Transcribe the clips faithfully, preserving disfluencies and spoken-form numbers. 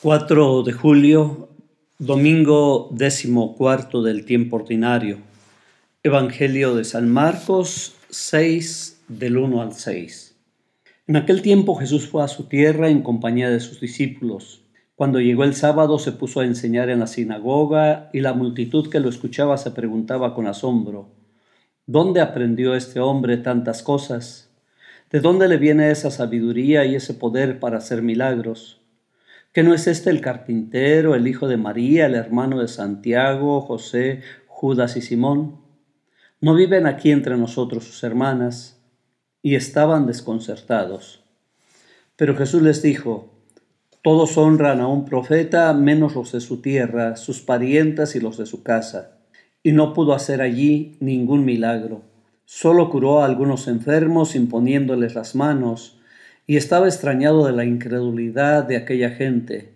cuatro de julio, domingo décimo cuarto del tiempo ordinario. Evangelio de San Marcos seis, del uno al seis. En aquel tiempo Jesús fue a su tierra en compañía de sus discípulos. Cuando llegó el sábado se puso a enseñar en la sinagoga y la multitud que lo escuchaba se preguntaba con asombro: ¿dónde aprendió este hombre tantas cosas? ¿De dónde le viene esa sabiduría y ese poder para hacer milagros? ¿Que no es este el carpintero, el hijo de María, el hermano de Santiago, José, Judas y Simón? ¿No viven aquí entre nosotros sus hermanas? Y estaban desconcertados. Pero Jesús les dijo: todos honran a un profeta, menos los de su tierra, sus parientes y los de su casa. Y no pudo hacer allí ningún milagro. Solo curó a algunos enfermos imponiéndoles las manos, y estaba extrañado de la incredulidad de aquella gente.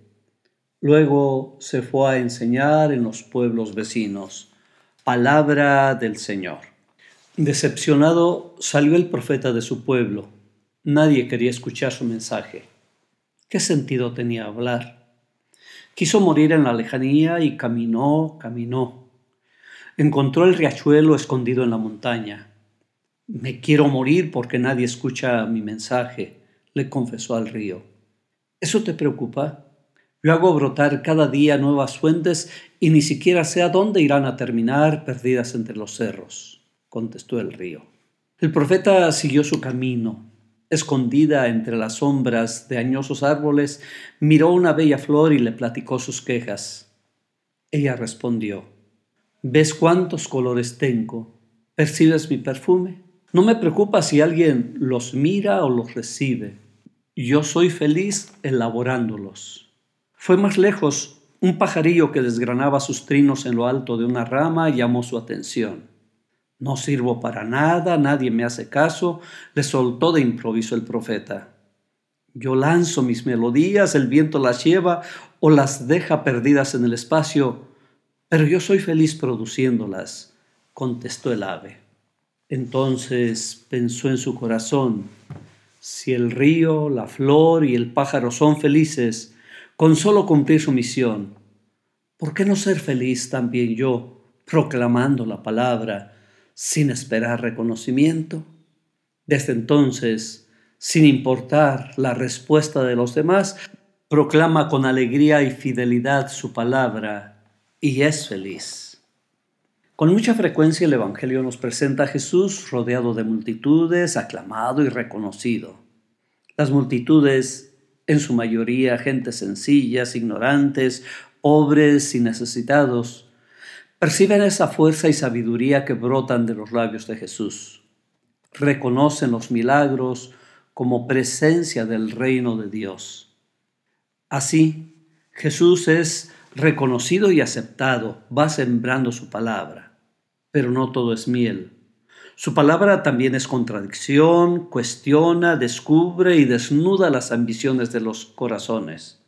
Luego se fue a enseñar en los pueblos vecinos. Palabra del Señor. Decepcionado salió el profeta de su pueblo. Nadie quería escuchar su mensaje. ¿Qué sentido tenía hablar? Quiso morir en la lejanía y caminó, caminó. Encontró el riachuelo escondido en la montaña. Me quiero morir porque nadie escucha mi mensaje, le confesó al río. ¿Eso te preocupa? Yo hago brotar cada día nuevas fuentes y ni siquiera sé a dónde irán a terminar perdidas entre los cerros, contestó el río. El profeta siguió su camino. Escondida entre las sombras de añosos árboles, miró una bella flor y le platicó sus quejas. Ella respondió: ¿ves cuántos colores tengo? ¿Percibes mi perfume? No me preocupa si alguien los mira o los recibe. Yo soy feliz elaborándolos. Fue más lejos. Un pajarillo que desgranaba sus trinos en lo alto de una rama llamó su atención. No sirvo para nada, nadie me hace caso, le soltó de improviso el profeta. Yo lanzo mis melodías, el viento las lleva o las deja perdidas en el espacio, pero yo soy feliz produciéndolas, contestó el ave. Entonces pensó en su corazón: si el río, la flor y el pájaro son felices con solo cumplir su misión, ¿por qué no ser feliz también yo, proclamando la palabra sin esperar reconocimiento? Desde entonces, sin importar la respuesta de los demás, proclama con alegría y fidelidad su palabra y es feliz. Con mucha frecuencia el Evangelio nos presenta a Jesús rodeado de multitudes, aclamado y reconocido. Las multitudes, en su mayoría gentes sencillas, ignorantes, pobres y necesitados, perciben esa fuerza y sabiduría que brotan de los labios de Jesús. Reconocen los milagros como presencia del reino de Dios. Así, Jesús es reconocido y aceptado, va sembrando su palabra. Pero no todo es miel. Su palabra también es contradicción, cuestiona, descubre y desnuda las ambiciones de los corazones.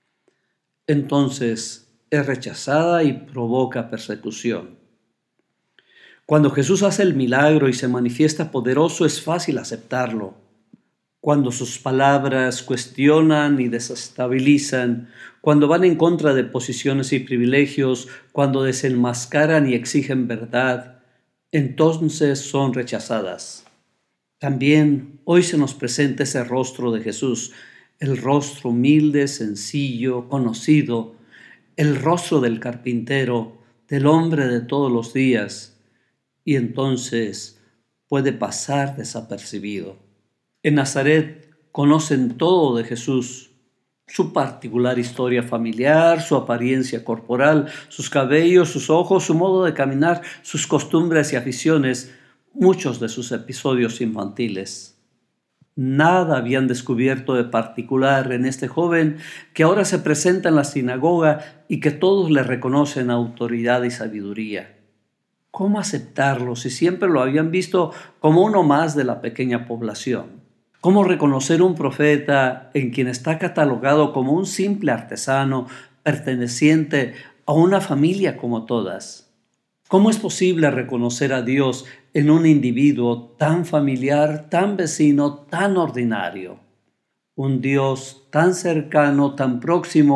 Entonces es rechazada y provoca persecución. Cuando Jesús hace el milagro y se manifiesta poderoso, es fácil aceptarlo. Cuando sus palabras cuestionan y desestabilizan, cuando van en contra de posiciones y privilegios, cuando desenmascaran y exigen verdad, entonces son rechazadas. También hoy se nos presenta ese rostro de Jesús, el rostro humilde, sencillo, conocido, el rostro del carpintero, del hombre de todos los días, y entonces puede pasar desapercibido. En Nazaret conocen todo de Jesús, su particular historia familiar, su apariencia corporal, sus cabellos, sus ojos, su modo de caminar, sus costumbres y aficiones, muchos de sus episodios infantiles. Nada habían descubierto de particular en este joven que ahora se presenta en la sinagoga y que todos le reconocen autoridad y sabiduría. ¿Cómo aceptarlo si siempre lo habían visto como uno más de la pequeña población? ¿Cómo reconocer un profeta en quien está catalogado como un simple artesano perteneciente a una familia como todas? ¿Cómo es posible reconocer a Dios en un individuo tan familiar, tan vecino, tan ordinario? Un Dios tan cercano, tan próximo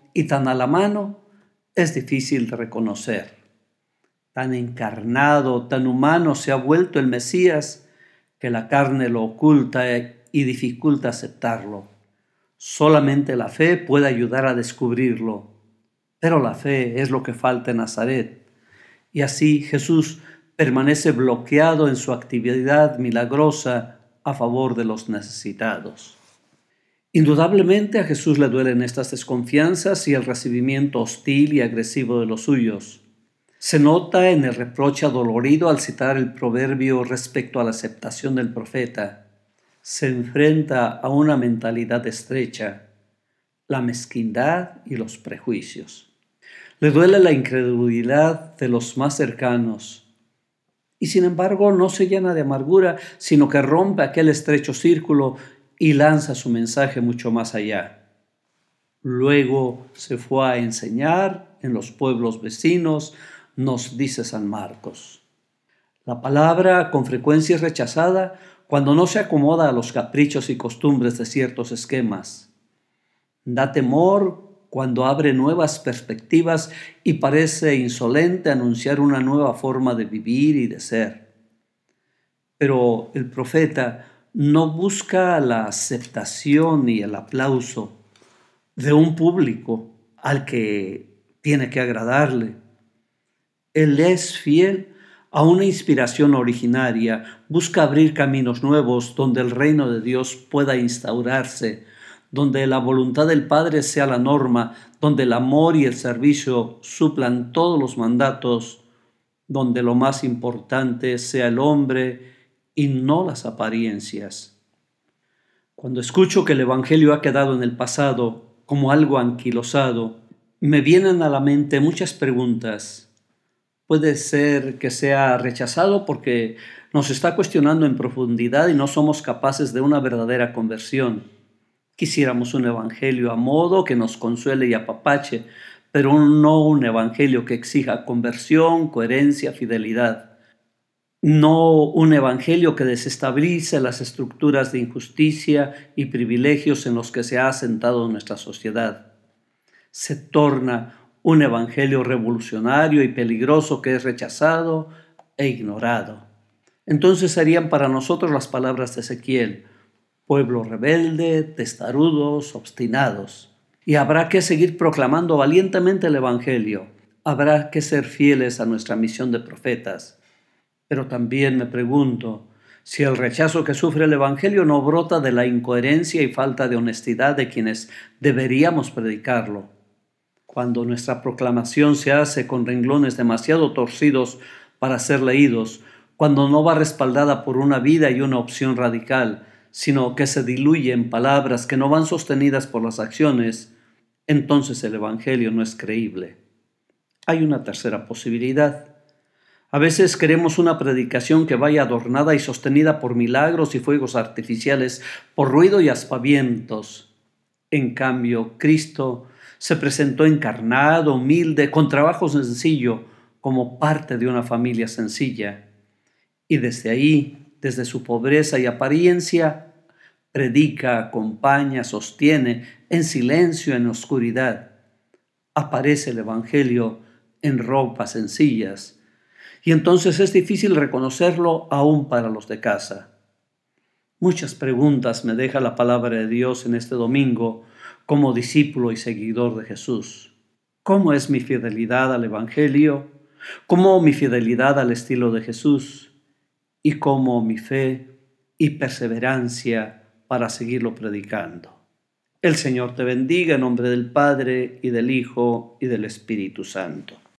y tan a la mano, es difícil de reconocer. Tan encarnado, tan humano se ha vuelto el Mesías que la carne lo oculta y dificulta aceptarlo. Solamente la fe puede ayudar a descubrirlo, pero la fe es lo que falta en Nazaret. Y así Jesús permanece bloqueado en su actividad milagrosa a favor de los necesitados. Indudablemente a Jesús le duelen estas desconfianzas y el recibimiento hostil y agresivo de los suyos. Se nota en el reproche adolorido al citar el proverbio respecto a la aceptación del profeta. Se enfrenta a una mentalidad estrecha, la mezquindad y los prejuicios. Le duele la incredulidad de los más cercanos. Y sin embargo no se llena de amargura, sino que rompe aquel estrecho círculo y lanza su mensaje mucho más allá. Luego se fue a enseñar en los pueblos vecinos, nos dice San Marcos. La palabra con frecuencia es rechazada cuando no se acomoda a los caprichos y costumbres de ciertos esquemas. Da temor cuando abre nuevas perspectivas y parece insolente anunciar una nueva forma de vivir y de ser. Pero el profeta no busca la aceptación y el aplauso de un público al que tiene que agradarle. Él es fiel a una inspiración originaria, busca abrir caminos nuevos donde el reino de Dios pueda instaurarse, donde la voluntad del Padre sea la norma, donde el amor y el servicio suplan todos los mandatos, donde lo más importante sea el hombre y no las apariencias. Cuando escucho que el Evangelio ha quedado en el pasado como algo anquilosado, me vienen a la mente muchas preguntas. Puede ser que sea rechazado porque nos está cuestionando en profundidad y no somos capaces de una verdadera conversión. Quisiéramos un evangelio a modo que nos consuele y apapache, pero no un evangelio que exija conversión, coherencia, fidelidad. No un evangelio que desestabilice las estructuras de injusticia y privilegios en los que se ha asentado nuestra sociedad. Se torna un evangelio revolucionario y peligroso que es rechazado e ignorado. Entonces serían para nosotros las palabras de Ezequiel: pueblo rebelde, testarudos, obstinados. Y habrá que seguir proclamando valientemente el evangelio. Habrá que ser fieles a nuestra misión de profetas. Pero también me pregunto si el rechazo que sufre el evangelio no brota de la incoherencia y falta de honestidad de quienes deberíamos predicarlo. Cuando nuestra proclamación se hace con renglones demasiado torcidos para ser leídos, cuando no va respaldada por una vida y una opción radical, sino que se diluye en palabras que no van sostenidas por las acciones, entonces el evangelio no es creíble. Hay una tercera posibilidad. A veces queremos una predicación que vaya adornada y sostenida por milagros y fuegos artificiales, por ruido y aspavientos. En cambio, Cristo se presentó encarnado, humilde, con trabajo sencillo, como parte de una familia sencilla. Y desde ahí, desde su pobreza y apariencia, predica, acompaña, sostiene, en silencio, en oscuridad. Aparece el Evangelio en ropas sencillas, y entonces es difícil reconocerlo aún para los de casa. Muchas preguntas me deja la palabra de Dios en este domingo como discípulo y seguidor de Jesús. ¿Cómo es mi fidelidad al Evangelio? ¿Cómo mi fidelidad al estilo de Jesús? ¿Y cómo mi fe y perseverancia para seguirlo predicando? El Señor te bendiga en nombre del Padre, y del Hijo, y del Espíritu Santo.